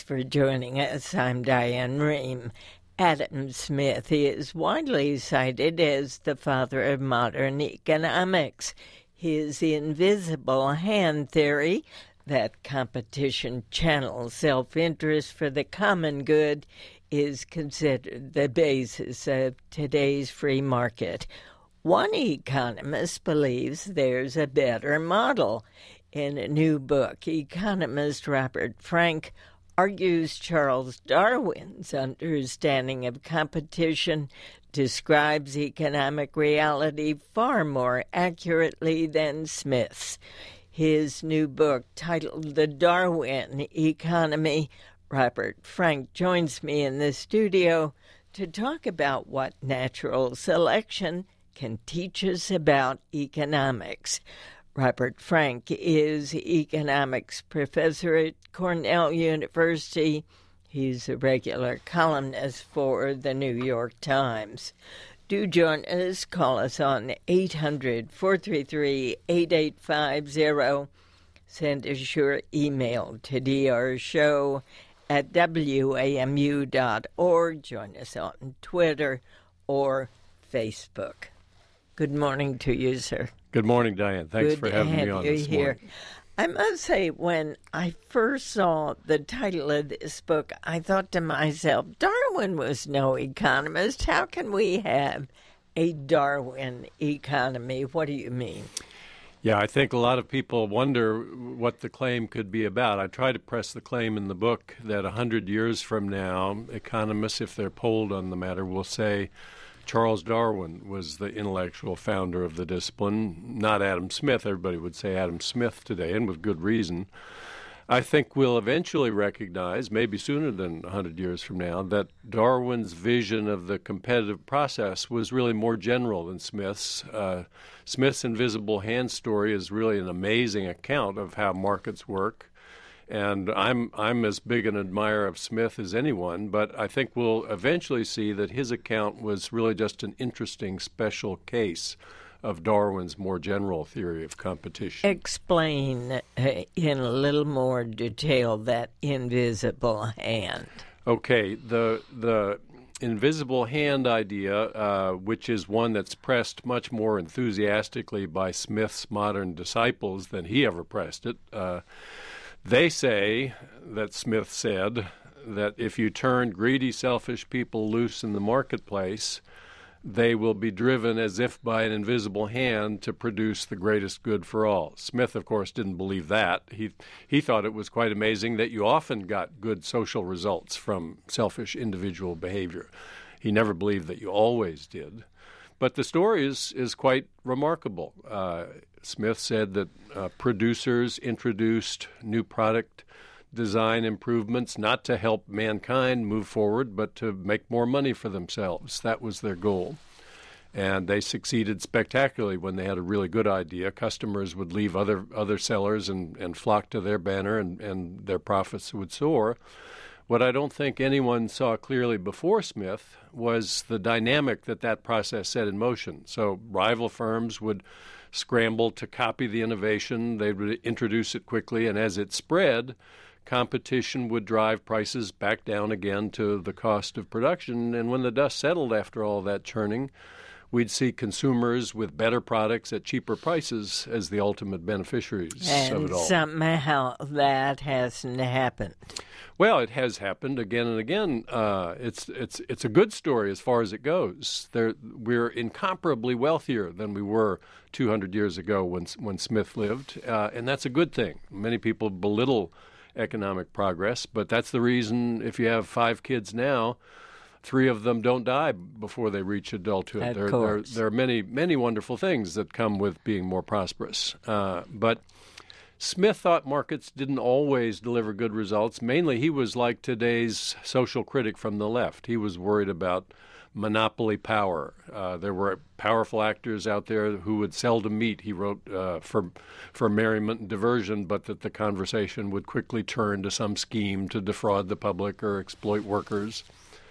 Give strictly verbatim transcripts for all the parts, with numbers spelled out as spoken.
for joining us. I'm Diane Rehm. Adam Smith is widely cited as the father of modern economics. His invisible hand theory, that competition channels self-interest for the common good, is considered the basis of today's free market. One economist believes there's a better model. In a new book, economist Robert Frank argues Charles Darwin's understanding of competition describes economic reality far more accurately than Smith's. His new book, titled The Darwin Economy, Robert Frank joins me in the studio to talk about what natural selection can teach us about economics. Robert Frank is economics professor at Cornell University. He's a regular columnist for the New York Times. Do join us. Call us on eight hundred, four three three, eight eight five zero. Send us your email to drshow at w a m u dot org. Join us on Twitter or Facebook. Good morning to you, sir. Good morning, Diane. Thanks Good for having to me have on you this here. morning. I must say, when I first saw the title of this book, I thought to myself, Darwin was no economist. How can we have a Darwin economy? What do you mean? Yeah, I think a lot of people wonder what the claim could be about. I try to press the claim in the book that one hundred years from now, economists, if they're polled on the matter, will say Charles Darwin was the intellectual founder of the discipline, not Adam Smith. Everybody would say Adam Smith today, and with good reason. I think we'll eventually recognize, maybe sooner than one hundred years from now, that Darwin's vision of the competitive process was really more general than Smith's. Uh, Smith's invisible hand story is really an amazing account of how markets work. And I'm I'm as big an admirer of Smith as anyone, but I think we'll eventually see that his account was really just an interesting special case of Darwin's more general theory of competition. Explain uh, in a little more detail that invisible hand. Okay, the the invisible hand idea, uh, which is one that's pressed much more enthusiastically by Smith's modern disciples than he ever pressed it. Uh, They say that Smith said that if you turn greedy, selfish people loose in the marketplace, they will be driven as if by an invisible hand to produce the greatest good for all. Smith, of course, didn't believe that. He he thought it was quite amazing that you often got good social results from selfish individual behavior. He never believed that you always did. But the story is, is quite remarkable. Uh, Smith said that uh, producers introduced new product design improvements not to help mankind move forward, but to make more money for themselves. That was their goal. And they succeeded spectacularly when they had a really good idea. Customers would leave other other sellers and, and flock to their banner, and, and their profits would soar. What I don't think anyone saw clearly before Smith was the dynamic that that process set in motion. So rival firms would scramble to copy the innovation. They would introduce it quickly, and as it spread, competition would drive prices back down again to the cost of production. And when the dust settled after all that churning, we'd see consumers with better products at cheaper prices as the ultimate beneficiaries and of it all. Somehow that hasn't happened. Well, it has happened again and again. Uh, it's it's it's a good story as far as it goes. There, we're incomparably wealthier than we were two hundred years ago when when Smith lived, uh, and that's a good thing. Many people belittle economic progress, but that's the reason if you have five kids now, three of them don't die before they reach adulthood. Of there, course. there, there are many, many wonderful things that come with being more prosperous. Uh, but Smith thought markets didn't always deliver good results. Mainly, he was like today's social critic from the left. He was worried about monopoly power. Uh, there were powerful actors out there who would seldom meet, he wrote, uh, for for merriment and diversion, but that the conversation would quickly turn to some scheme to defraud the public or exploit workers.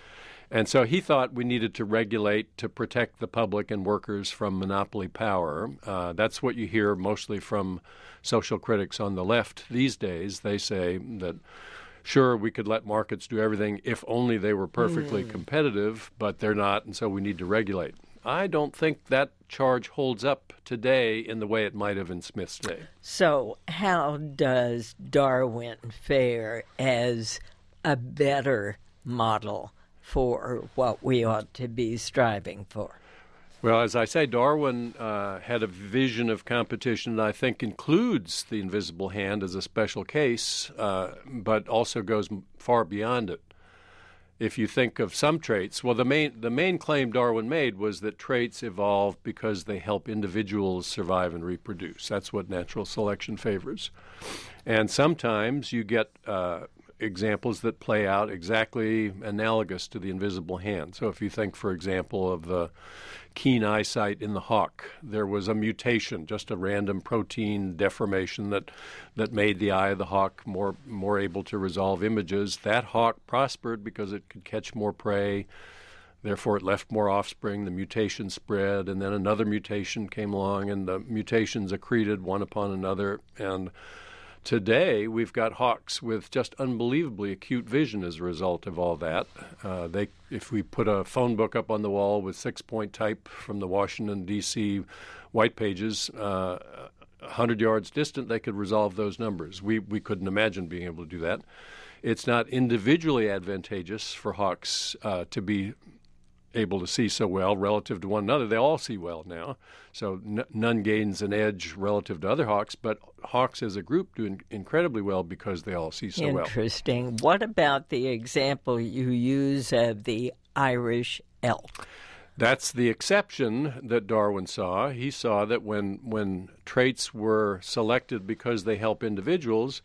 And so he thought we needed to regulate to protect the public and workers from monopoly power. Uh, that's what you hear mostly from social critics on the left these days. They say that Sure, we could let markets do everything if only they were perfectly mm. competitive, but they're not, and so we need to regulate. I don't think that charge holds up today in the way it might have in Smith's day. So how does Darwin fare as a better model for what we ought to be striving for? Well, as I say, Darwin uh, had a vision of competition that I think includes the invisible hand as a special case, uh, but also goes far beyond it. If you think of some traits, well, the main the main claim Darwin made was that traits evolve because they help individuals survive and reproduce. That's what natural selection favors. And sometimes you get uh, examples that play out exactly analogous to the invisible hand. So if you think, for example, of the keen eyesight in the hawk, there was a mutation, just a random protein deformation that that made the eye of the hawk more more able to resolve images. That hawk prospered because it could catch more prey. Therefore, it left more offspring. The mutation spread, and then another mutation came along, and the mutations accreted one upon another. And today, we've got hawks with just unbelievably acute vision as a result of all that. Uh, they, if we put a phone book up on the wall with six-point type from the Washington, D C white pages, uh, one hundred yards distant, they could resolve those numbers. We, we couldn't imagine being able to do that. It's not individually advantageous for hawks uh, to be able to see so well relative to one another. They all see well now, so n- none gains an edge relative to other hawks, but hawks as a group do in- incredibly well because they all see so Interesting. well. Interesting. What about the example you use of the Irish elk? That's the exception that Darwin saw. He saw that when when traits were selected because they help individuals,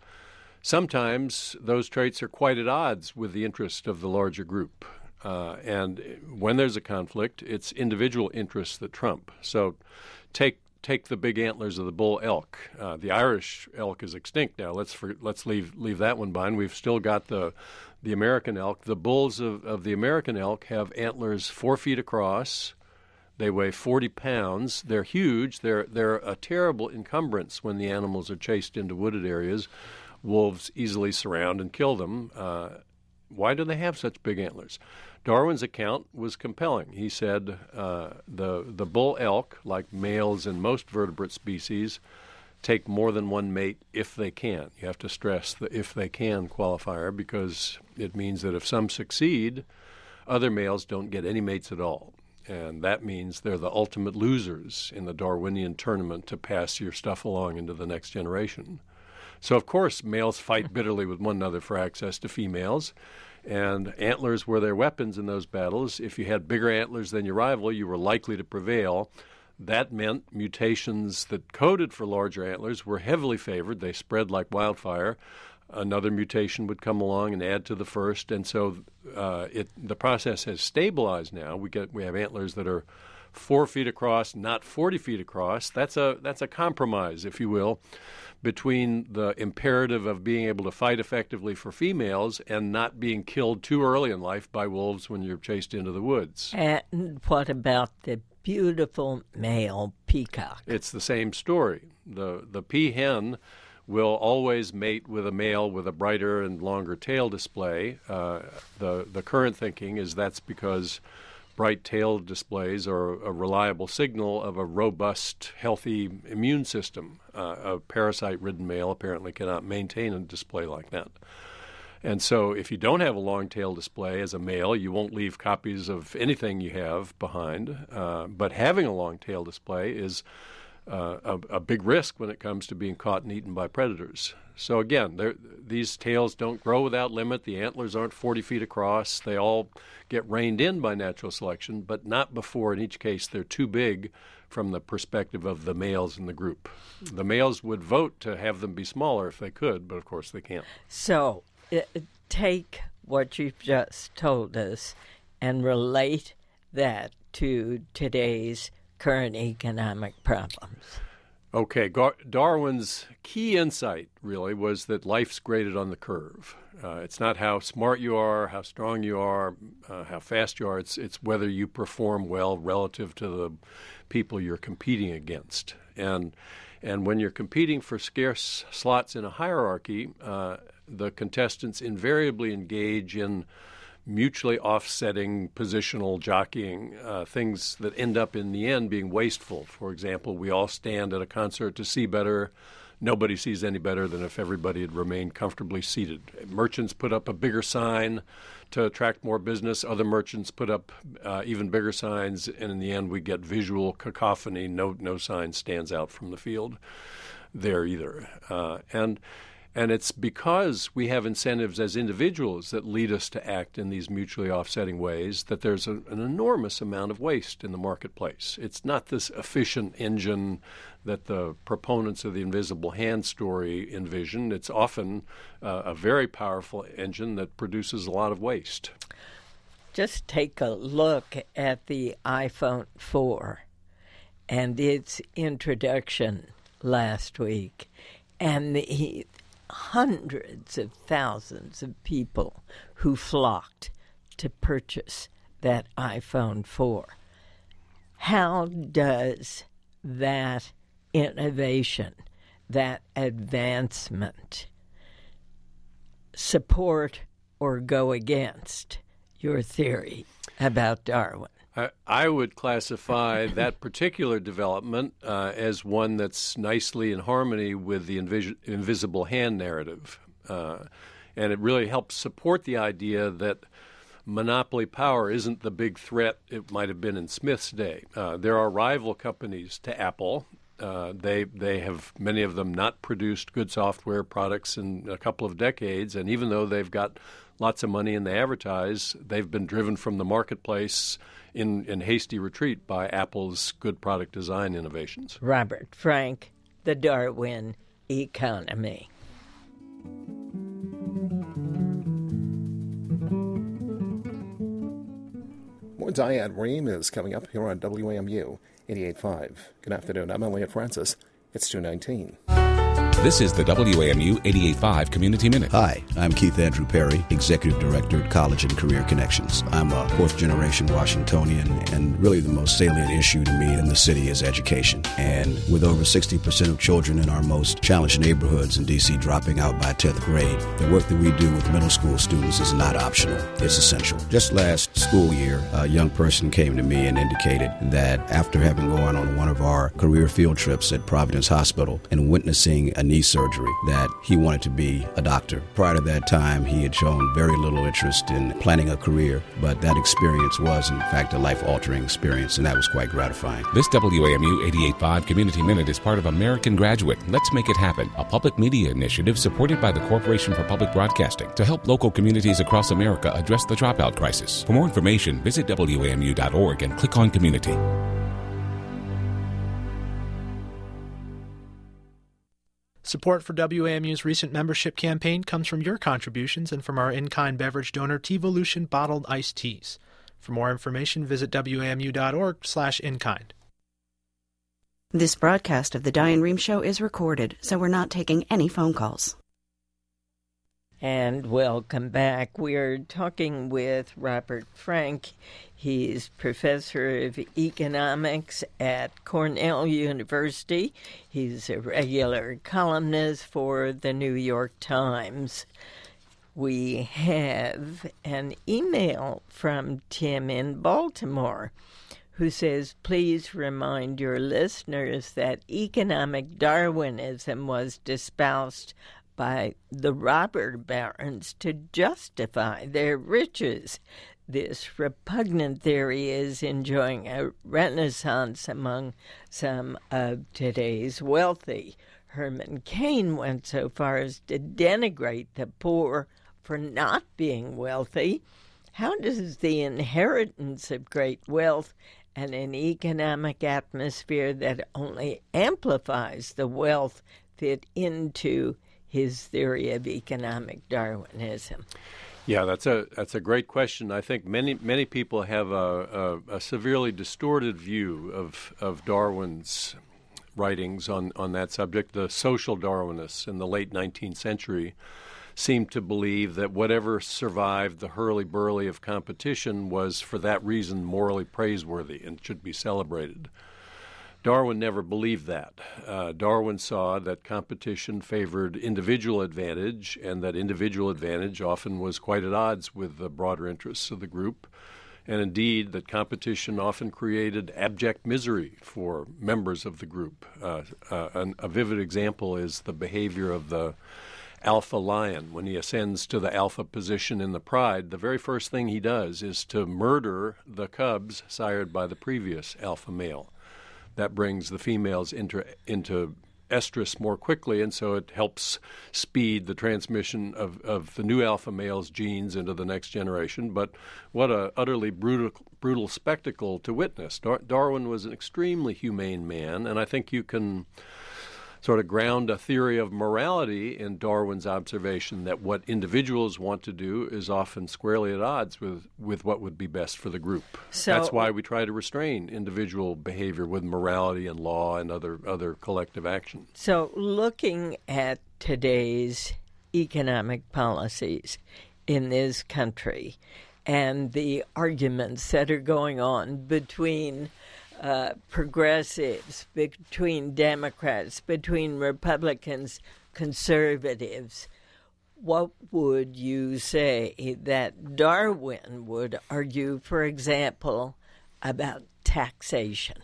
sometimes those traits are quite at odds with the interest of the larger group. Uh, and when there's a conflict, it's individual interests that trump. So take take the big antlers of the bull elk. Uh, the Irish elk is extinct now. Let's for, let's leave leave that one behind. We've still got the the American elk. The bulls of, of the American elk have antlers four feet across. They weigh forty pounds. They're huge. They're they're a terrible encumbrance when the animals are chased into wooded areas. Wolves easily surround and kill them. Uh, why do they have such big antlers? Darwin's account was compelling. He said uh, the the bull elk, like males in most vertebrate species, take more than one mate if they can. You have to stress the if they can qualifier because it means that if some succeed, other males don't get any mates at all. And that means they're the ultimate losers in the Darwinian tournament to pass your stuff along into the next generation. So, of course, males fight bitterly with one another for access to females. And antlers were their weapons in those battles. If you had bigger antlers than your rival, you were likely to prevail. That meant mutations that coded for larger antlers were heavily favored. They spread like wildfire. Another mutation would come along and add to the first. And so uh, it, the process has stabilized now. We get we have antlers that are four feet across, not forty feet across. That's a that's a compromise, if you will, between the imperative of being able to fight effectively for females and not being killed too early in life by wolves when you're chased into the woods. And what about the beautiful male peacock? It's the same story. The the peahen will always mate with a male with a brighter and longer tail display. Uh, the the current thinking is that's because bright tail displays are a reliable signal of a robust, healthy immune system. Uh, a parasite-ridden male apparently cannot maintain a display like that. And so if you don't have a long tail display as a male, you won't leave copies of anything you have behind. Uh, but having a long tail display is uh, a, a big risk when it comes to being caught and eaten by predators. So again, these tails don't grow without limit. The antlers aren't forty feet across. They all get reined in by natural selection, but not before, in each case, they're too big from the perspective of the males in the group. The males would vote to have them be smaller if they could, but of course they can't. So uh, take what you've just told us and relate that to today's current economic problems. Okay, Gar- Darwin's key insight really was that life's graded on the curve. Uh, it's not how smart you are, how strong you are, uh, how fast you are. It's it's whether you perform well relative to the people you're competing against. And and when you're competing for scarce slots in a hierarchy, uh, the contestants invariably engage in mutually offsetting positional jockeying, uh, things that end up in the end being wasteful. For example, we all stand at a concert to see better. Nobody sees any better than if everybody had remained comfortably seated. Merchants put up a bigger sign to attract more business. Other merchants put up uh, even bigger signs, and in the end we get visual cacophony. No, no sign stands out from the field there either. Uh, and And it's because we have incentives as individuals that lead us to act in these mutually offsetting ways that there's a, an enormous amount of waste in the marketplace. It's not this efficient engine that the proponents of the invisible hand story envision. It's often uh, a very powerful engine that produces a lot of waste. Just take a look at the iPhone four and its introduction last week, and the hundreds of thousands of people who flocked to purchase that iPhone four. How does that innovation, that advancement, support or go against your theory about Darwin? I, I would classify that particular development uh, as one that's nicely in harmony with the invis- invisible hand narrative. Uh, and it really helps support the idea that monopoly power isn't the big threat it might have been in Smith's day. Uh, there are rival companies to Apple. Uh, they they have, many of them, not produced good software products in a couple of decades. And even though they've got lots of money and they advertise, they've been driven from the marketplace in, in hasty retreat by Apple's good product design innovations. Robert Frank, The Darwin Economy. More Diane Rehm is coming up here on W A M U eighty-eight point five. Good afternoon. I'm Elliot Francis. It's two nineteen. This is the W A M U eighty-eight point five Community Minute. Hi, I'm Keith Andrew Perry, Executive Director at College and Career Connections. I'm a fourth-generation Washingtonian, and really the most salient issue to me in the city is education. And with over sixty percent of children in our most challenged neighborhoods in D C dropping out by tenth grade, the work that we do with middle school students is not optional. It's essential. Just last school year, a young person came to me and indicated that after having gone on one of our career field trips at Providence Hospital and witnessing a knee surgery, that he wanted to be a doctor. Prior to that time, he had shown very little interest in planning a career, but that experience was, in fact, a life-altering experience, and that was quite gratifying. This W A M U eighty-eight point five Community Minute is part of American Graduate. Let's Make It Happen, a public media initiative supported by the Corporation for Public Broadcasting to help local communities across America address the dropout crisis. For more information, visit W A M U dot org and click on Community. Support for W A M U's recent membership campaign comes from your contributions and from our in-kind beverage donor, Tevolution Bottled Iced Teas. For more information, visit W A M U dot org slash in-kind. This broadcast of the Diane Rehm Show is recorded, so we're not taking any phone calls. And welcome back. We're talking with Robert Frank. He's professor of economics at Cornell University. He's a regular columnist for the New York Times. We have an email from Tim in Baltimore who says, please remind your listeners that economic Darwinism was espoused by the robber barons to justify their riches. This repugnant theory is enjoying a renaissance among some of today's wealthy. Herman Cain went so far as to denigrate the poor for not being wealthy. How does the inheritance of great wealth and an economic atmosphere that only amplifies the wealth fit into his theory of economic Darwinism? Yeah, that's a that's a great question. I think many many people have a, a, a severely distorted view of, of Darwin's writings on, on that subject. The social Darwinists in the late nineteenth century seemed to believe that whatever survived the hurly-burly of competition was, for that reason, morally praiseworthy and should be celebrated. Darwin never believed that. Uh, Darwin saw that competition favored individual advantage, and that individual advantage often was quite at odds with the broader interests of the group, and indeed that competition often created abject misery for members of the group. Uh, uh, an, a vivid example is the behavior of the alpha lion. When he ascends to the alpha position in the pride, the very first thing he does is to murder the cubs sired by the previous alpha male. That brings the females into into estrus more quickly, and so it helps speed the transmission of, of the new alpha male's genes into the next generation. But what a utterly brutal brutal spectacle to witness. Dar- Darwin was an extremely humane man, and I think you can sort of ground a theory of morality in Darwin's observation that what individuals want to do is often squarely at odds with, with what would be best for the group. So, that's why we try to restrain individual behavior with morality and law and other, other collective action. So looking at today's economic policies in this country and the arguments that are going on between Uh, progressives, between Democrats, between Republicans, conservatives, what would you say that Darwin would argue, for example, about taxation?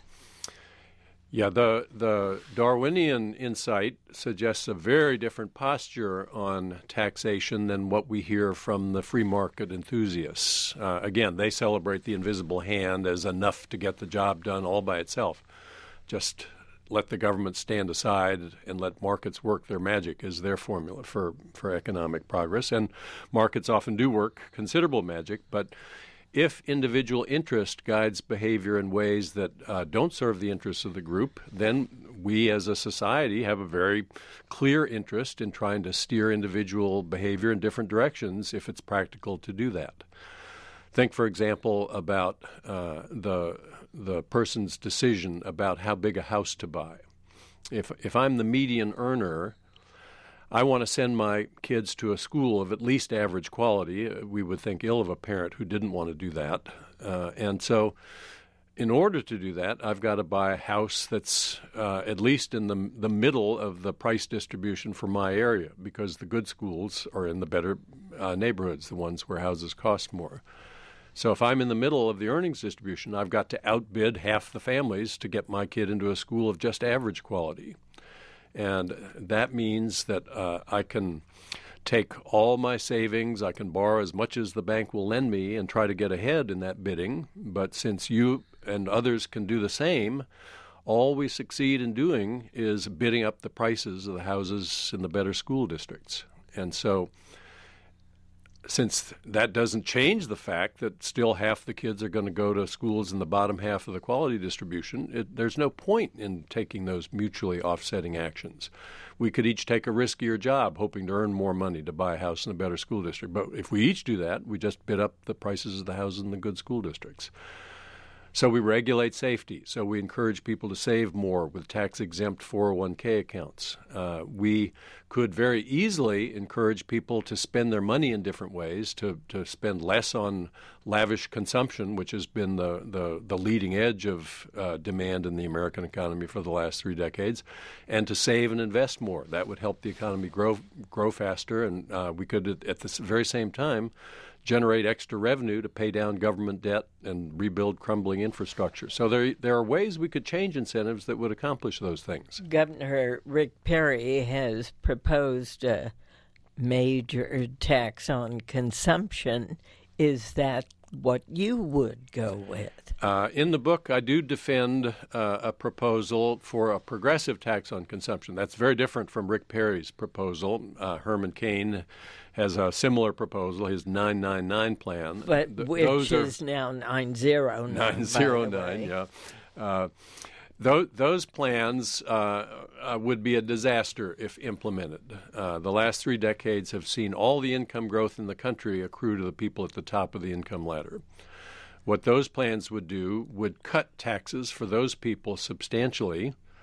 Yeah, the, the Darwinian insight suggests a very different posture on taxation than what we hear from the free market enthusiasts. Uh, again, they celebrate the invisible hand as enough to get the job done all by itself. Just let the government stand aside and let markets work their magic is their formula for, for economic progress. And markets often do work considerable magic, but if individual interest guides behavior in ways that uh, don't serve the interests of the group, then we as a society have a very clear interest in trying to steer individual behavior in different directions if it's practical to do that. Think, for example, about uh, the the person's decision about how big a house to buy. If if I'm the median earner, I want to send my kids to a school of at least average quality. We would think ill of a parent who didn't want to do that. Uh, and so in order to do that, I've got to buy a house that's uh, at least in the, the middle of the price distribution for my area, because the good schools are in the better uh, neighborhoods, the ones where houses cost more. So if I'm in the middle of the earnings distribution, I've got to outbid half the families to get my kid into a school of just average quality. And that means that uh, I can take all my savings, I can borrow as much as the bank will lend me and try to get ahead in that bidding. But since you and others can do the same, all we succeed in doing is bidding up the prices of the houses in the better school districts. And so since that doesn't change the fact that still half the kids are going to go to schools in the bottom half of the quality distribution, it, there's no point in taking those mutually offsetting actions. We could each take a riskier job hoping to earn more money to buy a house in a better school district. But if we each do that, we just bid up the prices of the houses in the good school districts. So we regulate safety. So we encourage people to save more with tax-exempt four oh one k accounts. Uh, we could very easily encourage people to spend their money in different ways, to, to spend less on lavish consumption, which has been the, the, the leading edge of uh, demand in the American economy for the last three decades, and to save and invest more. That would help the economy grow grow faster, and uh, we could, at, at the very same time, generate extra revenue to pay down government debt and rebuild crumbling infrastructure. So there there are ways we could change incentives that would accomplish those things. Governor Rick Perry has proposed a major tax on consumption. Is that what you would go with? Uh, in the book, I do defend uh, a proposal for a progressive tax on consumption. That's very different from Rick Perry's proposal. Uh, Herman Cain has a similar proposal, his nine nine nine plan. But Th- which those is are now nine oh nine. nine oh nine, yeah. Uh, those, those plans uh, uh, would be a disaster if implemented. Uh, the last three decades have seen all the income growth in the country accrue to the people at the top of the income ladder. What those plans would do would cut taxes for those people substantially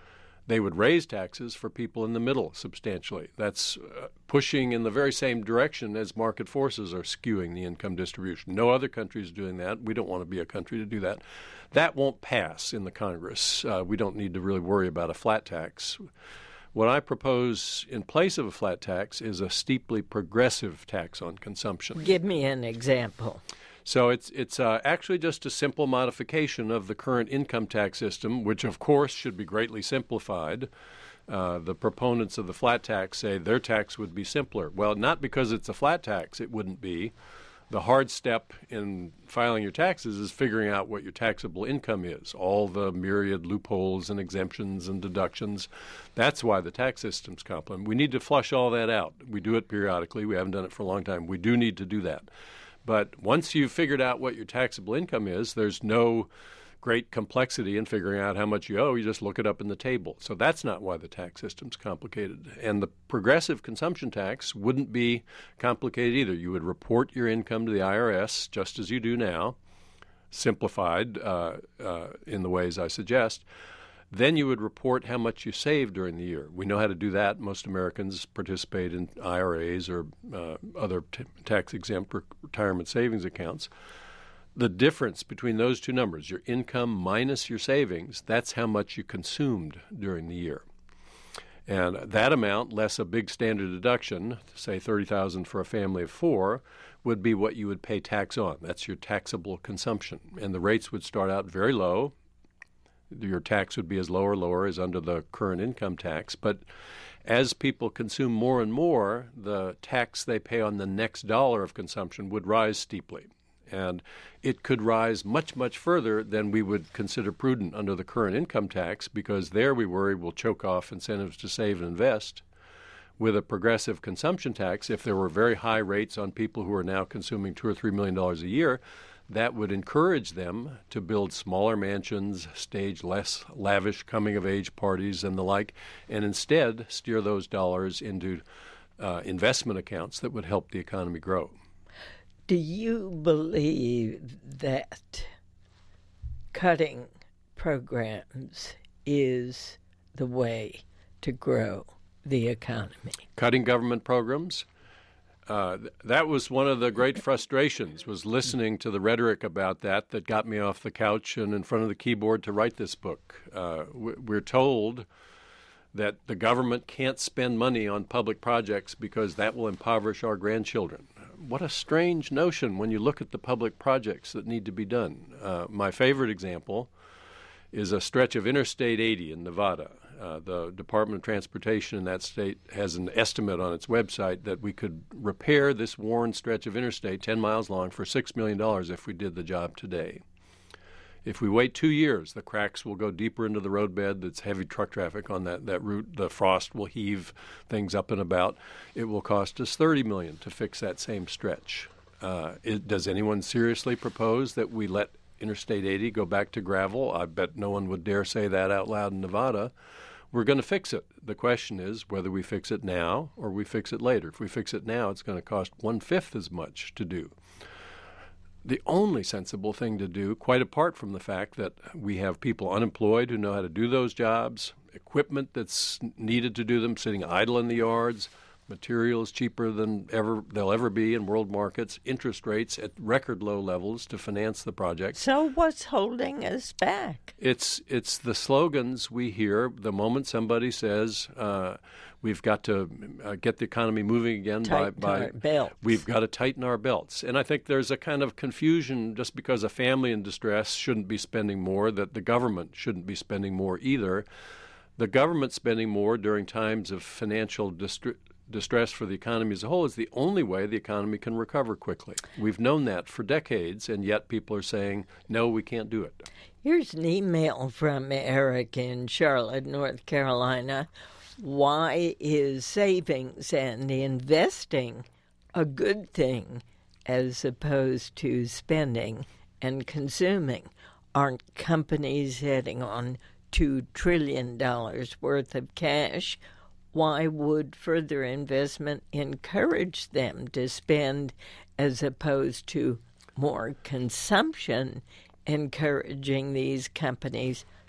They would raise taxes for people in the middle substantially. That's uh, pushing in the very same direction as market forces are skewing the income distribution. No other country is doing that. We don't want to be a country to do that. That won't pass in the Congress. Uh, we don't need to really worry about a flat tax. What I propose in place of a flat tax is a steeply progressive tax on consumption. Give me an example. So it's it's uh, actually just a simple modification of the current income tax system, which of course should be greatly simplified. Uh, the proponents of the flat tax say their tax would be simpler. Well, not because it's a flat tax, it wouldn't be. The hard step in filing your taxes is figuring out what your taxable income is, all the myriad loopholes and exemptions and deductions. That's why the tax system's complicated. We need to flush all that out. We do it periodically. We haven't done it for a long time. We do need to do that. But once you've figured out what your taxable income is, there's no great complexity in figuring out how much you owe. You just look it up in the table. So that's not why the tax system's complicated. And the progressive consumption tax wouldn't be complicated either. You would report your income to the I R S just as you do now, simplified uh, uh, in the ways I suggest. Then you would report how much you saved during the year. We know how to do that. Most Americans participate in I R As or uh, other t- tax-exempt retirement savings accounts. The difference between those two numbers, your income minus your savings, that's how much you consumed during the year. And that amount, less a big standard deduction, say thirty thousand dollars for a family of four, would be what you would pay tax on. That's your taxable consumption. And the rates would start out very low. Your tax would be as low or lower as under the current income tax. But as people consume more and more, the tax they pay on the next dollar of consumption would rise steeply. And it could rise much, much further than we would consider prudent under the current income tax, because there we worry we'll choke off incentives to save and invest. With a progressive consumption tax, if there were very high rates on people who are now consuming two or three million dollars a year, that would encourage them to build smaller mansions, stage less lavish coming-of-age parties and the like, and instead steer those dollars into uh, investment accounts that would help the economy grow. Do you believe that cutting programs is the way to grow the economy? Cutting government programs? Uh, th- that was one of the great frustrations, was listening to the rhetoric about that that got me off the couch and in front of the keyboard to write this book. Uh, we're told that the government can't spend money on public projects because that will impoverish our grandchildren. What a strange notion when you look at the public projects that need to be done. Uh, my favorite example is a stretch of Interstate eighty in Nevada. Uh, the Department of Transportation in that state has an estimate on its website that we could repair this worn stretch of interstate ten miles long for six million dollars if we did the job today. If we wait two years, the cracks will go deeper into the roadbed. That's heavy truck traffic on that, that route. The frost will heave things up and about. It will cost us thirty million dollars to fix that same stretch. Uh, it, does anyone seriously propose that we let Interstate eighty go back to gravel? I bet no one would dare say that out loud in Nevada. We're going to fix it. The question is whether we fix it now or we fix it later. If we fix it now, it's going to cost one-fifth as much to do. The only sensible thing to do, quite apart from the fact that we have people unemployed who know how to do those jobs, equipment that's needed to do them sitting idle in the yards, materials cheaper than ever they'll ever be in world markets, interest rates at record low levels to finance the project. So what's holding us back? It's it's the slogans we hear the moment somebody says uh, we've got to uh, get the economy moving again. Tighten by, by our belts. We've got to tighten our belts. And I think there's a kind of confusion just because a family in distress shouldn't be spending more, that the government shouldn't be spending more either. The government spending more during times of financial distress distress for the economy as a whole is the only way the economy can recover quickly. We've known that for decades, and yet people are saying, no, we can't do it. Here's an email from Eric in Charlotte, North Carolina. Why is savings and investing a good thing as opposed to spending and consuming? Aren't companies heading on two trillion dollars worth of cash? Why would further investment encourage them to spend as opposed to more consumption, encouraging these companies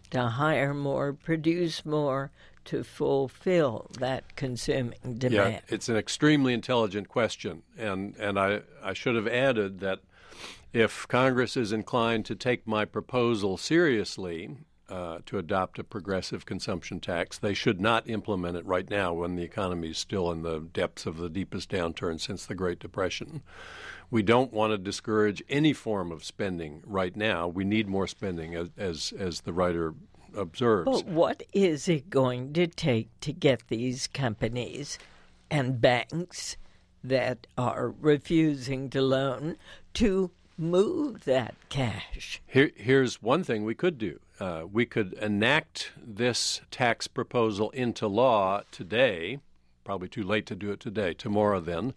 to hire more, produce more, to fulfill that consuming demand? Yeah, it's an extremely intelligent question, and and I, I should have added that if Congress is inclined to take my proposal seriously, uh, to adopt a progressive consumption tax, they should not implement it right now when the economy is still in the depths of the deepest downturn since the Great Depression. We don't want to discourage any form of spending right now. We need more spending, as as, as the writer observes. But what is it going to take to get these companies and banks that are refusing to loan to move that cash? Here, here's one thing we could do. Uh, we could enact this tax proposal into law today, probably too late to do it today, tomorrow then,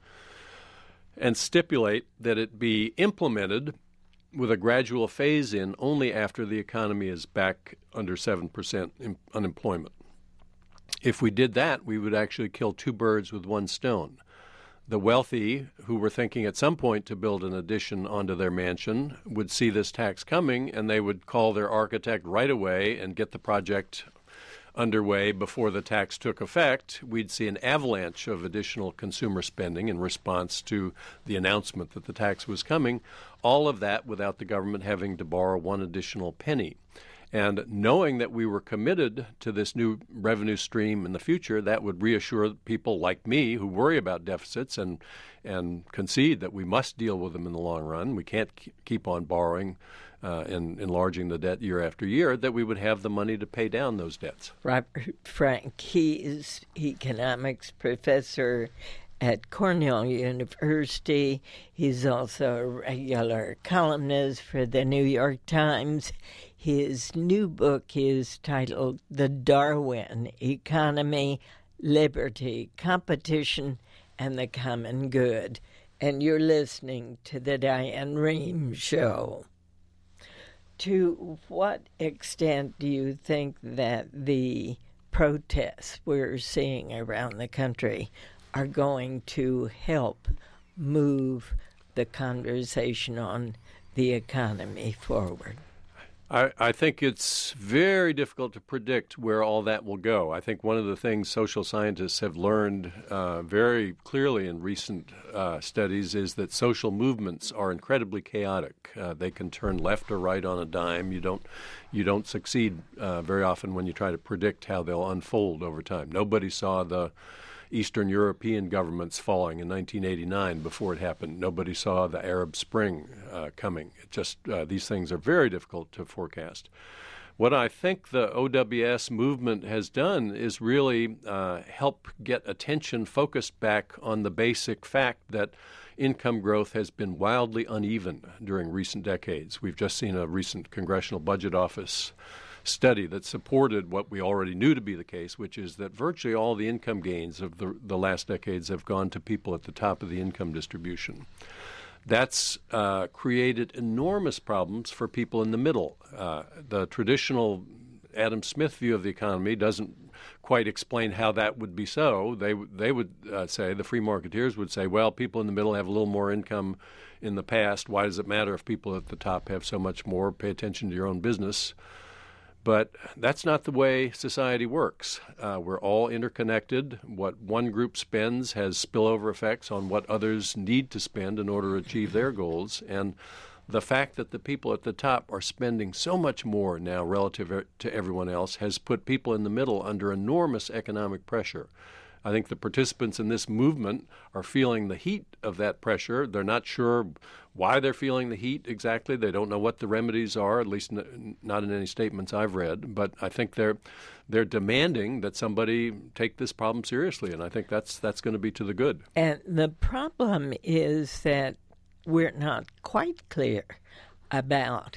and stipulate that it be implemented with a gradual phase-in only after the economy is back under seven percent unemployment. If we did that, we would actually kill two birds with one stone. The wealthy, who were thinking at some point to build an addition onto their mansion, would see this tax coming, and they would call their architect right away and get the project underway before the tax took effect. We'd see an avalanche of additional consumer spending in response to the announcement that the tax was coming, all of that without the government having to borrow one additional penny. And knowing that we were committed to this new revenue stream in the future, that would reassure people like me who worry about deficits and and concede that we must deal with them in the long run. We can't keep on borrowing uh, and enlarging the debt year after year, that we would have the money to pay down those debts. Robert Frank, he is economics professor at Cornell University. He's also a regular columnist for the New York Times. His new book is titled The Darwin Economy, Liberty, Competition, and the Common Good. And you're listening to the Diane Rehm Show. To what extent do you think that the protests we're seeing around the country are going to help move the conversation on the economy forward? I, I think it's very difficult to predict where all that will go. I think one of the things social scientists have learned uh, very clearly in recent uh, studies is that social movements are incredibly chaotic. Uh, they can turn left or right on a dime. You don't, you don't succeed uh, very often when you try to predict how they'll unfold over time. Nobody saw the Eastern European governments falling in nineteen eighty-nine before it happened. Nobody saw the Arab Spring uh, coming. It just uh, these things are very difficult to forecast. What I think the O W S movement has done is really uh, help get attention focused back on the basic fact that income growth has been wildly uneven during recent decades. We've just seen a recent Congressional Budget Office study that supported what we already knew to be the case, which is that virtually all the income gains of the, the last decades have gone to people at the top of the income distribution. That's uh, created enormous problems for people in the middle. Uh, the traditional Adam Smith view of the economy doesn't quite explain how that would be so. They, they would uh, say, the free marketeers would say, well, people in the middle have a little more income in the past. Why does it matter if people at the top have so much more? Pay attention to your own business. But that's not the way society works. Uh, we're all interconnected. What one group spends has spillover effects on what others need to spend in order to achieve their goals. And the fact that the people at the top are spending so much more now relative to everyone else has put people in the middle under enormous economic pressure. I think the participants in this movement are feeling the heat of that pressure. They're not sure why they're feeling the heat exactly. They don't know what the remedies are, at least n- not in any statements I've read. But I think they're they're demanding that somebody take this problem seriously, and I think that's that's going to be to the good. And the problem is that we're not quite clear about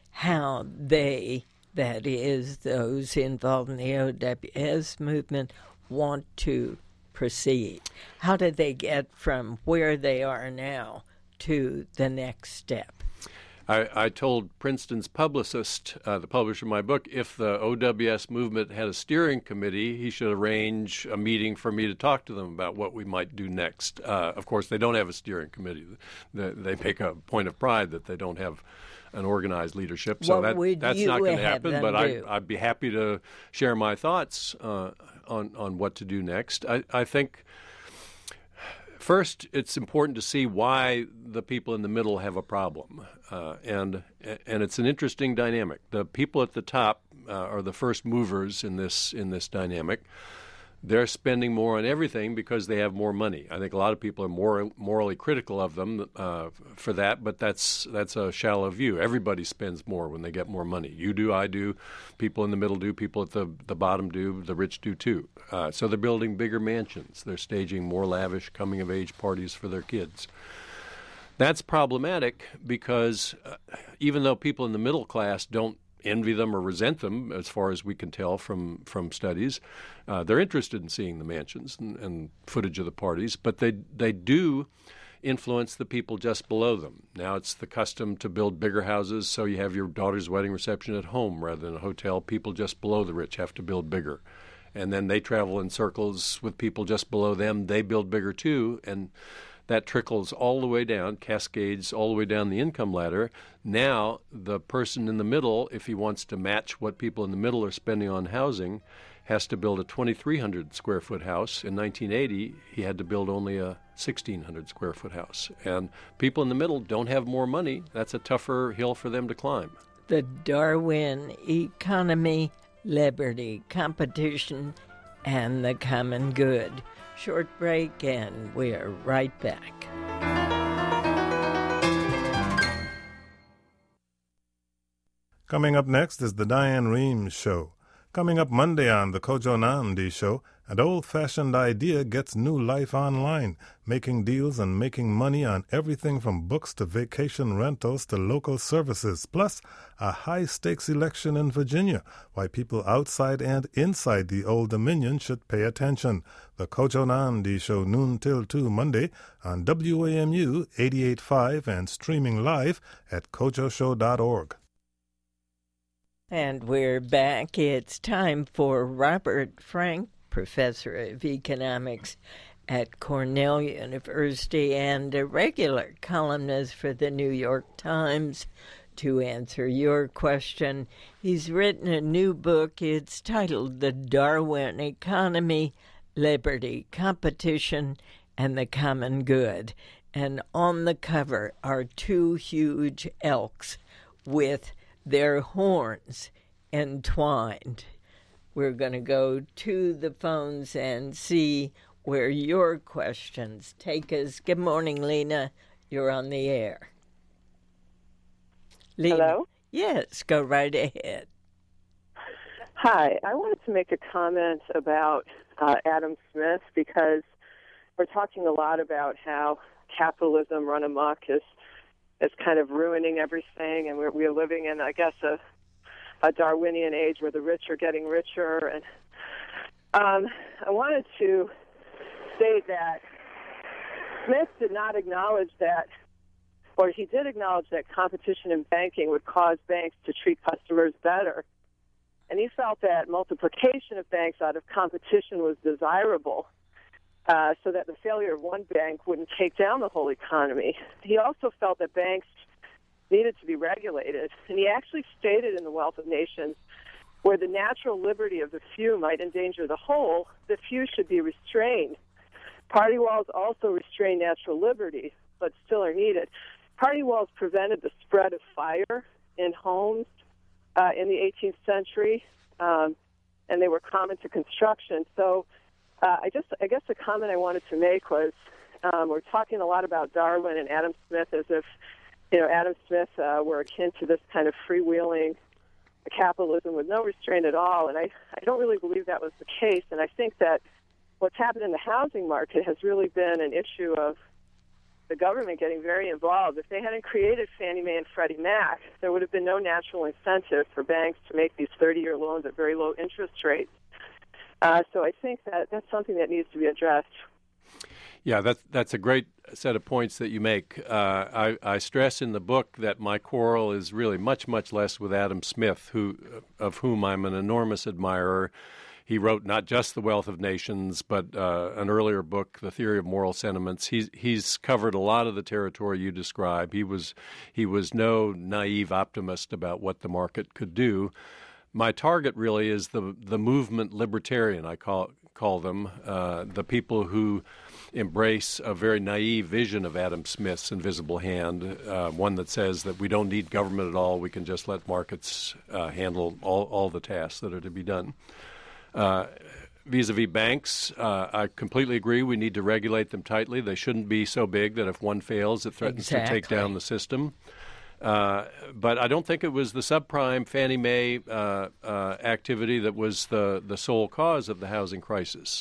how they, that is, those involved in the O W S movement, want to proceed. How did they get from where they are now to the next step? I, I told Princeton's publicist, uh, the publisher of my book, if the O W S movement had a steering committee, he should arrange a meeting for me to talk to them about what we might do next. Uh, of course, they don't have a steering committee. They, they make a point of pride that they don't have an organized leadership. So what that would that's you not going to have happen. them But I, do? I'd be happy to share my thoughts uh, on on what to do next. I, I think. First, it's important to see why the people in the middle have a problem, uh, and and it's an interesting dynamic. The people at the top uh, are the first movers in this in this dynamic. They're spending more on everything because they have more money. I think a lot of people are more morally critical of them uh, for that, but that's that's a shallow view. Everybody spends more when they get more money. You do, I do, people in the middle do, people at the, the bottom do, the rich do too. Uh, so they're building bigger mansions. They're staging more lavish coming-of-age parties for their kids. That's problematic because uh, even though people in the middle class don't envy them or resent them, as far as we can tell from, from studies. Uh, they're interested in seeing the mansions and, and footage of the parties, but they they do influence the people just below them. Now it's the custom to build bigger houses, so you have your daughter's wedding reception at home rather than a hotel. People just below the rich have to build bigger. And then they travel in circles with people just below them. They build bigger too, and that trickles all the way down, cascades all the way down the income ladder. Now, the person in the middle, if he wants to match what people in the middle are spending on housing, has to build a twenty-three hundred square foot house. In nineteen eighty, he had to build only a sixteen hundred square foot house. And people in the middle don't have more money. That's a tougher hill for them to climb. The Darwin economy, liberty, competition, and the common good. Short break, and we're right back. Coming up next is the Diane Reeves Show. Coming up Monday on the Kojo Nandi Show, an old-fashioned idea gets new life online, making deals and making money on everything from books to vacation rentals to local services, plus a high-stakes election in Virginia, why people outside and inside the Old Dominion should pay attention. The Kojo Nandi Show, noon till two Monday on W A M U eighty-eight point five and streaming live at kojo show dot org. And we're back. It's time for Robert Frank, professor of economics at Cornell University and a regular columnist for the New York Times, to answer your question. He's written a new book. It's titled The Darwin Economy, Liberty, Competition, and the Common Good. And on the cover are two huge elks with their horns entwined. We're going to go to the phones and see where your questions take us. Good morning, Lena. You're on the air. Lena. Hello? Yes, go right ahead. Hi. I wanted to make a comment about uh, Adam Smith, because we're talking a lot about how capitalism run amok is is kind of ruining everything, and we're, we're living in, I guess, a, a Darwinian age where the rich are getting richer. And um, I wanted to say that Smith did not acknowledge that, or he did acknowledge that competition in banking would cause banks to treat customers better. And he felt that multiplication of banks out of competition was desirable, Uh, so that the failure of one bank wouldn't take down the whole economy. He also felt that banks needed to be regulated, and he actually stated in The Wealth of Nations, where the natural liberty of the few might endanger the whole, the few should be restrained. Party walls also restrain natural liberty, but still are needed. Party walls prevented the spread of fire in homes uh, in the eighteenth century, um, and they were common to construction. So Uh, I just, I guess the comment I wanted to make was, um, we're talking a lot about Darwin and Adam Smith as if, you know, Adam Smith uh, were akin to this kind of freewheeling capitalism with no restraint at all. And I, I don't really believe that was the case. And I think that what's happened in the housing market has really been an issue of the government getting very involved. If they hadn't created Fannie Mae and Freddie Mac, there would have been no natural incentive for banks to make these thirty-year loans at very low interest rates. Uh, so I think that that's something that needs to be addressed. Yeah, that's, that's a great set of points that you make. Uh, I, I stress in the book that my quarrel is really much, much less with Adam Smith, who of whom I'm an enormous admirer. he wrote not just The Wealth of Nations, but uh, an earlier book, The Theory of Moral Sentiments. He's he's covered a lot of the territory you describe. He was he was no naive optimist about what the market could do. My target really is the the movement libertarian, I call call them, uh, the people who embrace a very naive vision of Adam Smith's invisible hand, uh, one that says that we don't need government at all, we can just let markets uh, handle all, all the tasks that are to be done. Uh, vis-a-vis banks, uh, I completely agree we need to regulate them tightly. They shouldn't be so big that if one fails, it threatens exactly. to take down the system. Uh, but I don't think it was the subprime Fannie Mae uh, uh, activity that was the, the sole cause of the housing crisis.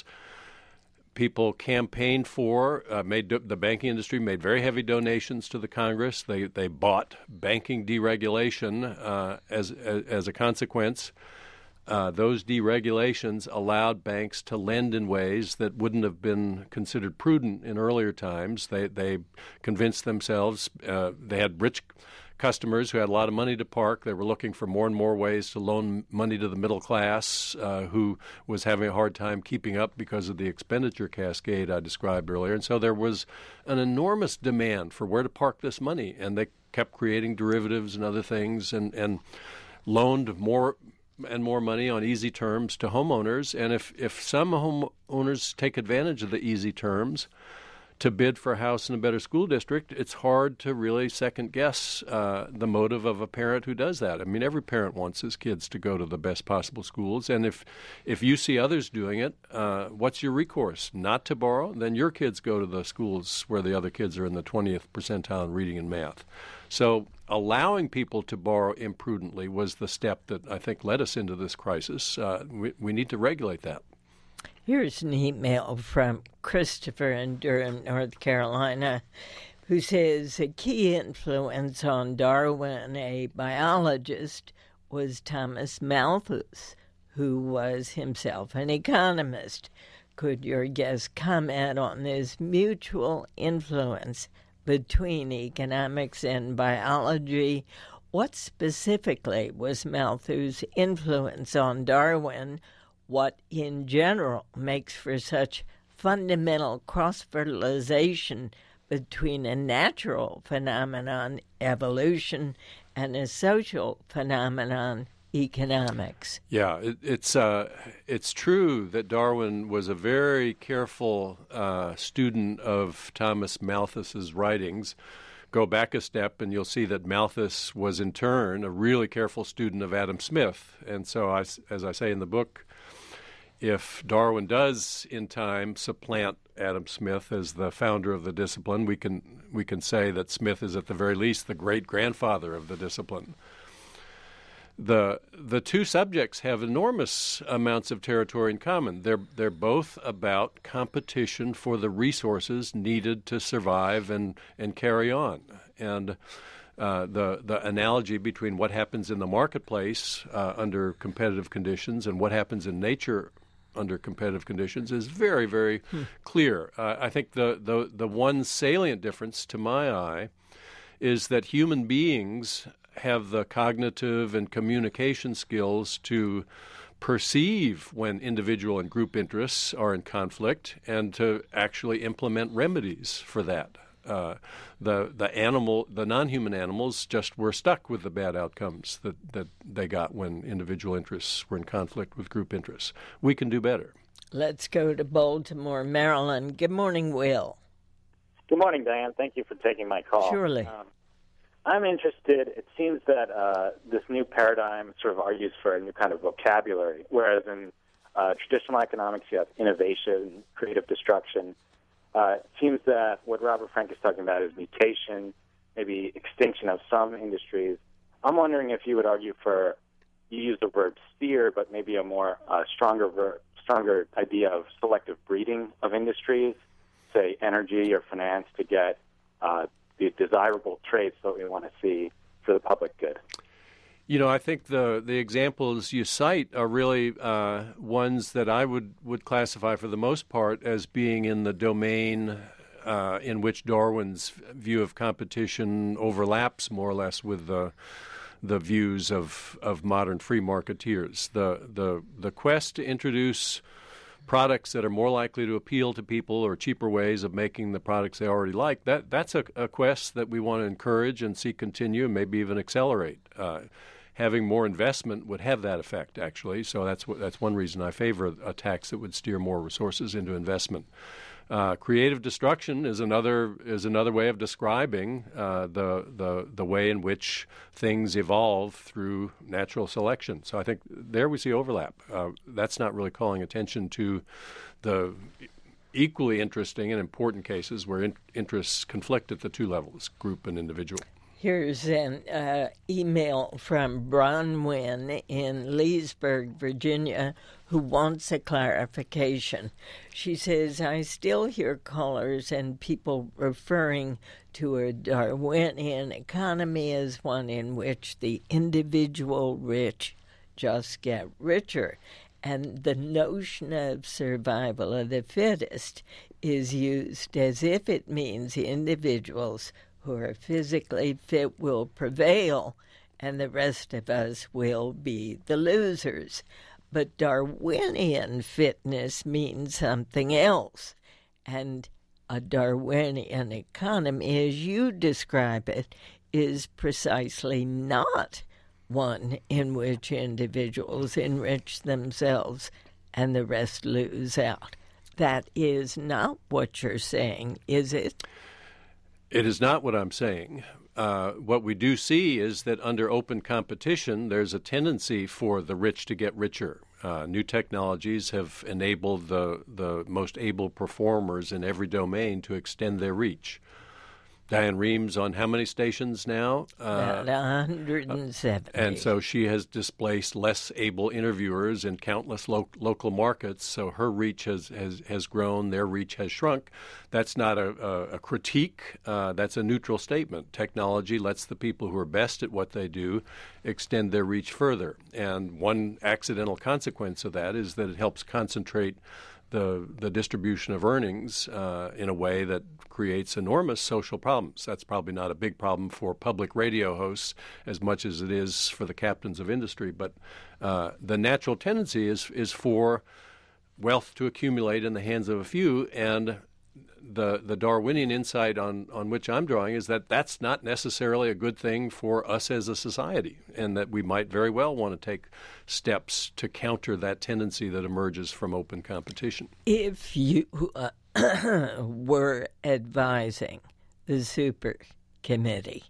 People campaigned for, uh, made the banking industry made very heavy donations to the Congress. They they bought banking deregulation uh, as, as as a consequence. Uh, those deregulations allowed banks to lend in ways that wouldn't have been considered prudent in earlier times. They they convinced themselves uh, they had rich customers who had a lot of money to park. They were looking for more and more ways to loan money to the middle class, uh, who was having a hard time keeping up because of the expenditure cascade I described earlier. And so there was an enormous demand for where to park this money, and they kept creating derivatives and other things and, and loaned more and more money on easy terms to homeowners. And if, if some homeowners take advantage of the easy terms to bid for a house in a better school district, it's hard to really second-guess uh, the motive of a parent who does that. I mean, every parent wants his kids to go to the best possible schools, and if if you see others doing it, uh, what's your recourse? Not to borrow? Then your kids go to the schools where the other kids are in the twentieth percentile in reading and math. So allowing people to borrow imprudently was the step that I think led us into this crisis. Uh, we, we need to regulate that. Here's an email from Christopher in Durham, North Carolina, who says a key influence on Darwin, a biologist, was Thomas Malthus, who was himself an economist. Could your guest comment on this mutual influence between economics and biology? What specifically was Malthus' influence on Darwin? What, in general, makes for such fundamental cross-fertilization between a natural phenomenon, evolution, and a social phenomenon, economics? Yeah, it, it's uh, it's true that Darwin was a very careful uh, student of Thomas Malthus's writings. Go back a step and you'll see that Malthus was in turn a really careful student of Adam Smith. And so, I, as I say in the book, if Darwin does in time supplant Adam Smith as the founder of the discipline, we can we can say that Smith is at the very least the great-grandfather of the discipline. The the two subjects have enormous amounts of territory in common. They're they're both about competition for the resources needed to survive and, and carry on. And uh, the the analogy between what happens in the marketplace uh, under competitive conditions and what happens in nature under competitive conditions is very, very hmm. clear. Uh, I think the, the the one salient difference to my eye is that human beings have the cognitive and communication skills to perceive when individual and group interests are in conflict and to actually implement remedies for that. Uh, the the animal, the non-human animals just were stuck with the bad outcomes that, that they got when individual interests were in conflict with group interests. We can do better. Let's go to Baltimore, Maryland. Good morning, Will. Good morning, Diane. Thank you for taking my call. Surely. Um, I'm interested. It seems that uh, this new paradigm sort of argues for a new kind of vocabulary, whereas in uh, traditional economics you have innovation, creative destruction. Uh, it seems that what Robert Frank is talking about is mutation, maybe extinction of some industries. I'm wondering if you would argue for, you use the word steer, but maybe a more uh, stronger ver- stronger idea of selective breeding of industries, say energy or finance, to get uh, the desirable traits that we want to see for the public good. You know, I think the, the examples you cite are really uh, ones that I would, would classify for the most part as being in the domain uh, in which Darwin's view of competition overlaps more or less with the the views of, of modern free marketeers. The, the, the quest to introduce products that are more likely to appeal to people or cheaper ways of making the products they already like, that, that's a, a quest that we want to encourage and see continue and maybe even accelerate. Uh, having more investment would have that effect, actually. So that's what, that's one reason I favor a, a tax that would steer more resources into investment. Uh, creative destruction is another is another way of describing uh, the the the way in which things evolve through natural selection. So I think there we see overlap. Uh, that's not really calling attention to the equally interesting and important cases where in- interests conflict at the two levels, group and individual. Here's an uh, email from Bronwyn in Leesburg, Virginia, who wants a clarification. She says, I still hear callers and people referring to a Darwinian economy as one in which the individual rich just get richer. And the notion of survival of the fittest is used as if it means individuals who are physically fit will prevail, and the rest of us will be the losers. But Darwinian fitness means something else, and a Darwinian economy, as you describe it, is precisely not one in which individuals enrich themselves and the rest lose out. That is not what you're saying, is it? It is not what I'm saying. Uh, what we do see is that under open competition, there's a tendency for the rich to get richer. Uh, new technologies have enabled the, the most able performers in every domain to extend their reach. Diane Reams on how many stations now? Uh, About one hundred seventy. And so she has displaced less able interviewers in countless lo- local markets, so her reach has, has, has grown, their reach has shrunk. That's not a, a, a critique. Uh, that's a neutral statement. Technology lets the people who are best at what they do extend their reach further. And one accidental consequence of that is that it helps concentrate the the distribution of earnings uh, in a way that creates enormous social problems. That's probably not a big problem for public radio hosts as much as it is for the captains of industry. But uh, the natural tendency is is for wealth to accumulate in the hands of a few, and the the Darwinian insight on, on which I'm drawing is that that's not necessarily a good thing for us as a society, and that we might very well want to take steps to counter that tendency that emerges from open competition. If you uh, were advising the super committee,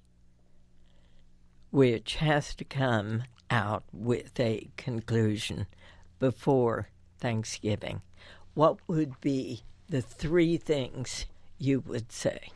which has to come out with a conclusion before Thanksgiving, what would be the three things you would say?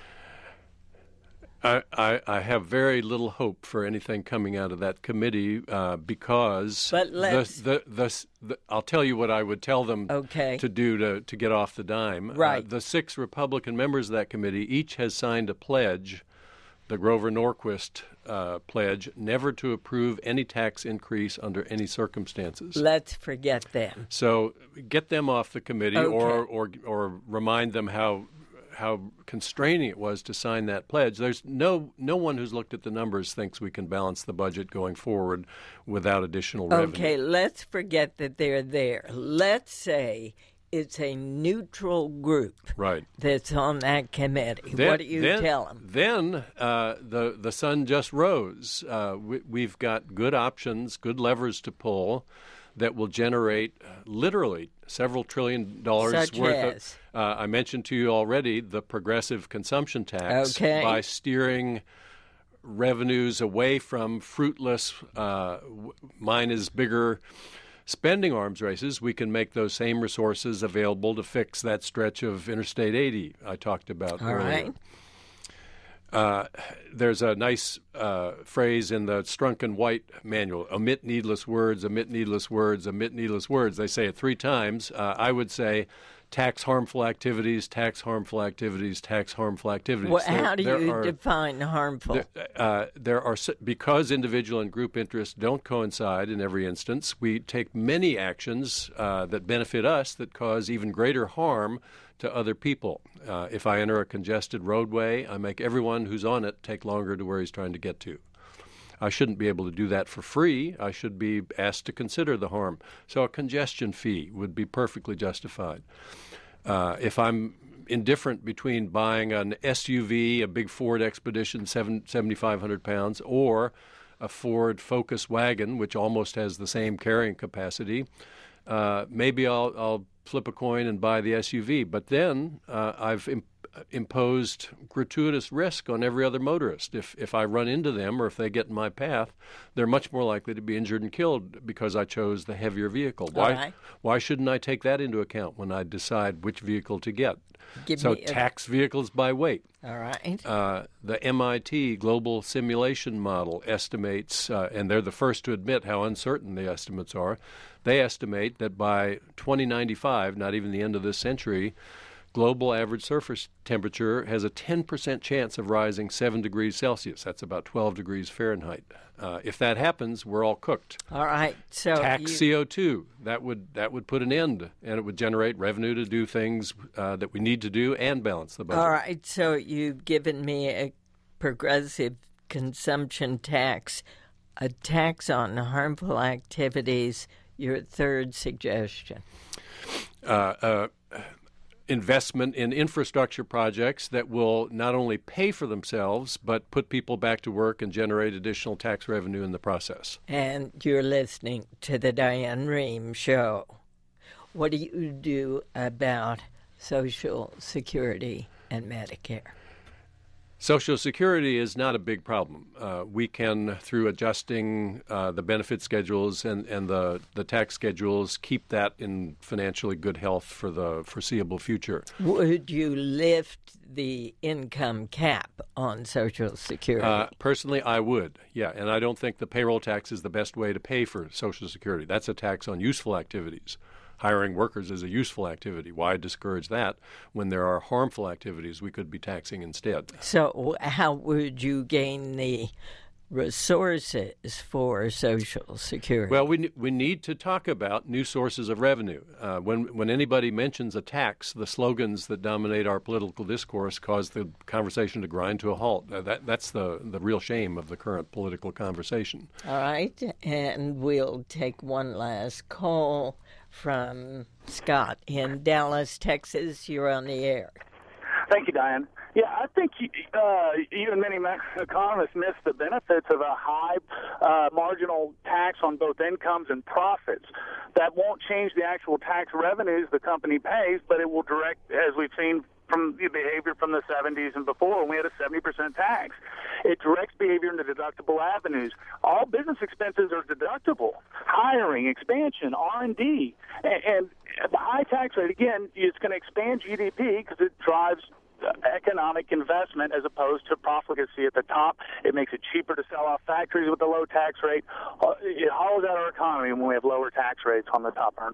I, I, I have very little hope for anything coming out of that committee uh, because but let's, the, the, the, the, I'll tell you what I would tell them okay. to do to, to get off the dime. Right. Uh, the six Republican members of that committee each has signed a pledge, the Grover Norquist uh, pledge, never to approve any tax increase under any circumstances. Let's forget them. So get them off the committee, okay. or, or or remind them how how constraining it was to sign that pledge. There's no no one who's looked at the numbers thinks we can balance the budget going forward without additional revenue. Okay, let's forget that they're there. Let's say it's a neutral group right. that's on that committee. Then, what do you then, tell them? Then uh, the, the sun just rose. Uh, we, we've got good options, good levers to pull that will generate uh, literally several trillion dollars Such worth as? of, uh, I mentioned to you already the progressive consumption tax okay. by steering revenues away from fruitless, uh, mine is bigger spending arms races. We can make those same resources available to fix that stretch of Interstate eighty I talked about All earlier. Right. Uh, there's a nice uh, phrase in the Strunk and White manual: omit needless words, omit needless words, omit needless words. They say it three times. Uh, I would say tax harmful activities, tax harmful activities, tax harmful activities. Well, there, how do there you are, define harmful? There, uh, there are, because individual and group interests don't coincide in every instance, we take many actions uh, that benefit us that cause even greater harm to other people. Uh, if I enter a congested roadway, I make everyone who's on it take longer to where he's trying to get to. I shouldn't be able to do that for free. I should be asked to consider the harm. So a congestion fee would be perfectly justified. Uh, if I'm indifferent between buying an S U V, a big Ford Expedition, seven, seventy-five hundred pounds, or a Ford Focus wagon, which almost has the same carrying capacity, uh, maybe I'll, I'll flip a coin and buy the S U V. But then uh, I've imp- imposed gratuitous risk on every other motorist. If if I run into them or if they get in my path, they're much more likely to be injured and killed because I chose the heavier vehicle. Why right. why shouldn't I take that into account when I decide which vehicle to get? Give so me a... tax vehicles by weight. All right. Uh, the M I T Global Simulation Model estimates, uh, and they're the first to admit how uncertain the estimates are, they estimate that by twenty ninety-five, not even the end of this century, global average surface temperature has a ten percent chance of rising seven degrees Celsius. That's about twelve degrees Fahrenheit. Uh, if that happens, we're all cooked. All right. So tax you... C O two. That would that would put an end, and it would generate revenue to do things uh, that we need to do and balance the budget. All right. So you've given me a progressive consumption tax, a tax on harmful activities. Your third suggestion. Uh, uh, investment in infrastructure projects that will not only pay for themselves, but put people back to work and generate additional tax revenue in the process. And you're listening to the Diane Rehm Show. What do you do about Social Security and Medicare? Social Security is not a big problem. Uh, we can, through adjusting uh, the benefit schedules and, and the, the tax schedules, keep that in financially good health for the foreseeable future. Would you lift the income cap on Social Security? Uh, personally, I would, yeah. And I don't think the payroll tax is the best way to pay for Social Security. That's a tax on useful activities. Hiring workers is a useful activity. Why discourage that when there are harmful activities we could be taxing instead? So how would you gain the resources for Social Security? Well, we we need to talk about new sources of revenue. Uh, when when anybody mentions a tax, the slogans that dominate our political discourse cause the conversation to grind to a halt. Uh, that that's the the real shame of the current political conversation. All right, and we'll take one last call from Scott in Dallas, Texas. You're on the air. Thank you, Diane. Yeah, I think uh, even many economists miss the benefits of a high uh, marginal tax on both incomes and profits. That won't change the actual tax revenues the company pays, but it will direct, as we've seen from the behavior from the seventies and before, when we had a seventy percent tax. It directs behavior into deductible avenues. All business expenses are deductible. Hiring, expansion, R and D. And, and the high tax rate, again, is going to expand G D P because it drives economic investment as opposed to profligacy at the top. It makes it cheaper to sell off factories with a low tax rate. It hollows out our economy when we have lower tax rates on the top earners.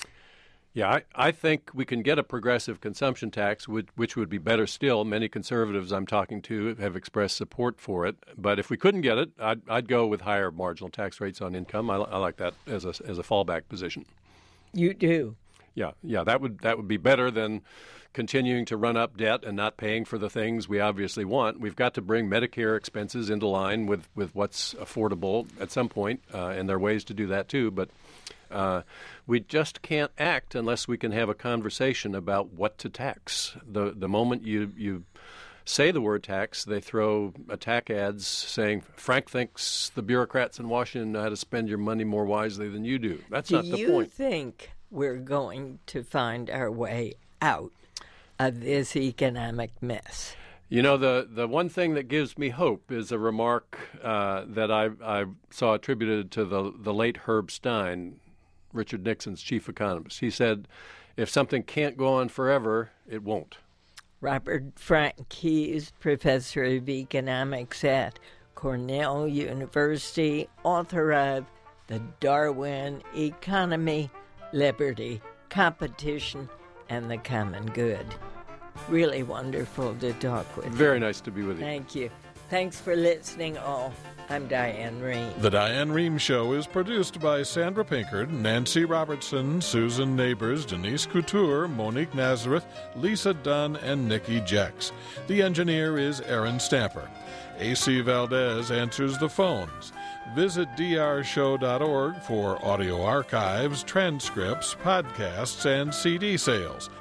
Yeah, I, I think we can get a progressive consumption tax, which, which would be better still. Many conservatives I'm talking to have expressed support for it. But if we couldn't get it, I'd, I'd go with higher marginal tax rates on income. I, I like that as a, as a fallback position. You do? Yeah, yeah, that would that would be better than continuing to run up debt and not paying for the things we obviously want. We've got to bring Medicare expenses into line with, with what's affordable at some point, uh, and there are ways to do that too. But uh, we just can't act unless we can have a conversation about what to tax. The the moment you you say the word tax, they throw attack ads saying, Frank thinks the bureaucrats in Washington know how to spend your money more wisely than you do. That's do not the you point. think we're going to find our way out of this economic mess? You know, the, the one thing that gives me hope is a remark uh, that I, I saw attributed to the, the late Herb Stein, Richard Nixon's chief economist. He said, if something can't go on forever, it won't. Robert Frank, he is professor of economics at Cornell University, author of The Darwin Economy, Liberty, Competition, and the Common Good. Really wonderful to talk with you. Very nice to be with you. Thank you. Thanks for listening, all. I'm Diane Rehm. The Diane Rehm Show is produced by Sandra Pinkard, Nancy Robertson, Susan Neighbors, Denise Couture, Monique Nazareth, Lisa Dunn, and Nikki Jex. The engineer is Aaron Stamper. A C Valdez answers the phones. Visit d r show dot org for audio archives, transcripts, podcasts, and C D sales.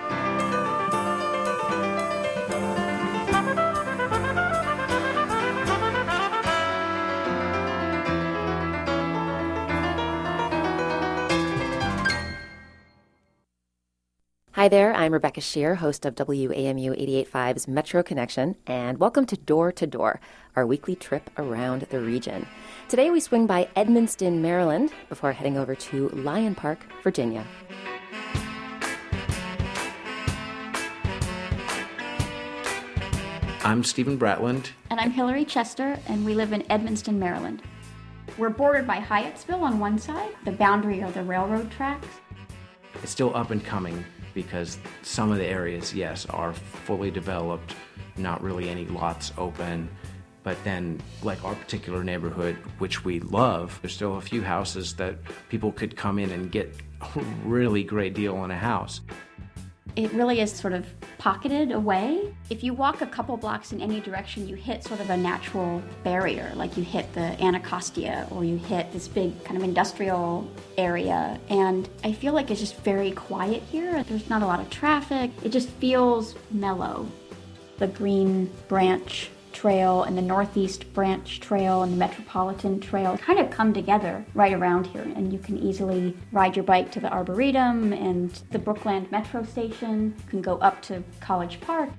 Hi there, I'm Rebecca Shear, host of W A M U eighty-eight point five's Metro Connection, and welcome to Door to Door, our weekly trip around the region. Today we swing by Edmundston, Maryland, before heading over to Lyon Park, Virginia. I'm Stephen Bratland. And I'm Hillary Chester, and we live in Edmundston, Maryland. We're bordered by Hyattsville on one side. The boundary are the railroad tracks. It's still up and coming because some of the areas, yes, are fully developed, not really any lots open. But then, like our particular neighborhood, which we love, there's still a few houses that people could come in and get a really great deal on a house. It really is sort of pocketed away. If you walk a couple blocks in any direction, you hit sort of a natural barrier, like you hit the Anacostia or you hit this big kind of industrial area. And I feel like it's just very quiet here. There's not a lot of traffic. It just feels mellow. The Green Branch Trail and the Northeast Branch Trail and the Metropolitan Trail kind of come together right around here, and you can easily ride your bike to the Arboretum and the Brookland Metro Station. You can go up to College Park.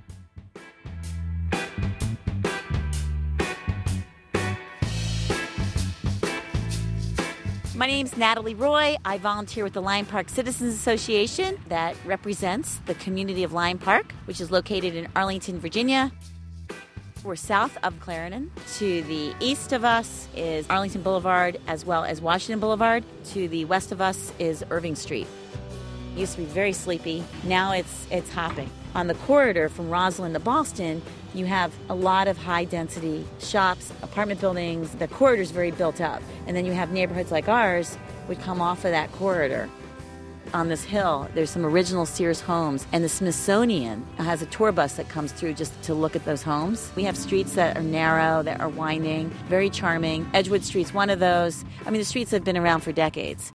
My name's Natalie Roy. I volunteer with the Lyon Park Citizens Association that represents the community of Lyon Park, which is located in Arlington, Virginia. We're south of Clarendon. To the east of us is Arlington Boulevard as well as Washington Boulevard. To the west of us is Irving Street. It used to be very sleepy. Now it's it's hopping. On the corridor from Roslyn to Boston, you have a lot of high-density shops, apartment buildings. The corridor's very built up. And then you have neighborhoods like ours which come off of that corridor. On this hill, there's some original Sears homes, and the Smithsonian has a tour bus that comes through just to look at those homes. We have streets that are narrow, that are winding, very charming. Edgewood Street's one of those. I mean, the streets have been around for decades.